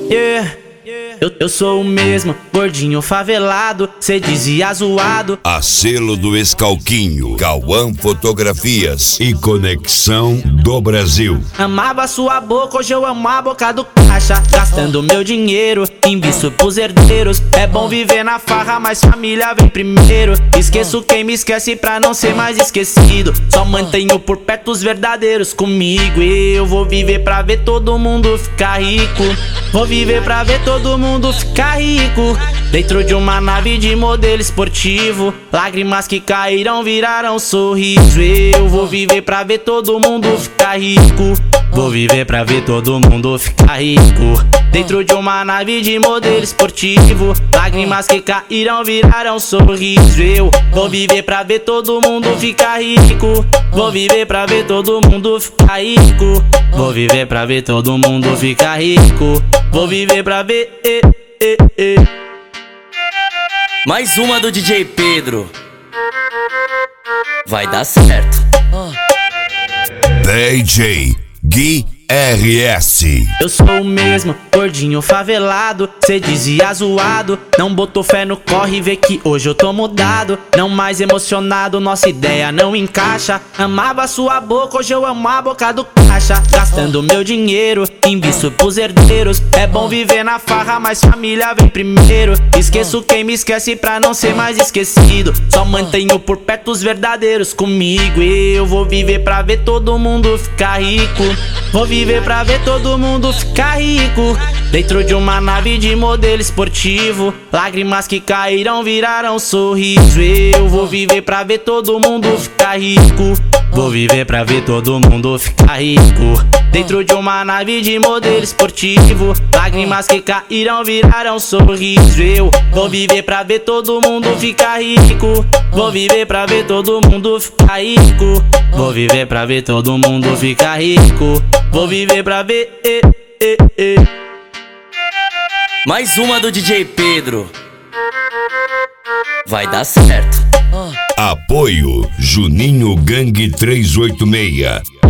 Yeah. Eu sou o mesmo, gordinho favelado, cê dizia zoado. A selo do Escalquinho, Cauã Fotografias e Conexão do Brasil. Amava sua boca, hoje eu amo a boca do caixa. Gastando meu dinheiro, invisto pros herdeiros. É bom viver na farra, mas família vem primeiro. Esqueço quem me esquece pra não ser mais esquecido. Só mantenho por perto os verdadeiros comigo. Eu vou viver pra ver todo mundo ficar rico. Vou viver pra ver todo mundo ficar rico. Dentro de uma nave de modelo esportivo. Lágrimas que cairão virarão sorriso. Eu vou viver pra ver todo mundo ficar rico. Vou viver pra ver todo mundo ficar rico. Dentro de uma nave de modelo esportivo. Lágrimas que cairão virarão sorriso. Eu vou viver pra ver todo mundo ficar rico. Vou viver pra ver todo mundo ficar rico. Vou viver pra ver todo mundo ficar rico. Vou viver pra ver. Mais uma do DJ Pedro. Vai dar certo. DJ Gui RS. Eu sou o mesmo, gordinho favelado, cê dizia zoado. Não botou fé no corre, vê que hoje eu tô mudado. Não mais emocionado, nossa ideia não encaixa. Amava sua boca, hoje eu amo a boca do caixa. Gastando meu dinheiro, invisto pros herdeiros. É bom viver na farra, mas família vem primeiro. Esqueço quem me esquece pra não ser mais esquecido. Só mantenho por perto os verdadeiros comigo. Eu vou viver pra ver todo mundo ficar rico. Vou viver pra ver todo mundo ficar rico. Dentro de uma nave de modelo esportivo. Lágrimas que cairão virarão sorriso. Eu vou viver pra ver todo mundo ficar rico. Vou viver pra ver todo mundo ficar rico. Dentro de uma nave de modelo esportivo. Lágrimas que cairão virarão sorriso. Eu vou viver pra ver todo mundo ficar rico. Vou viver pra ver todo mundo ficar rico. Vou viver pra ver todo mundo ficar rico. Vou viver pra ver. Mais uma do DJ Pedro. Vai dar certo. Apoio Juninho Gangue 386.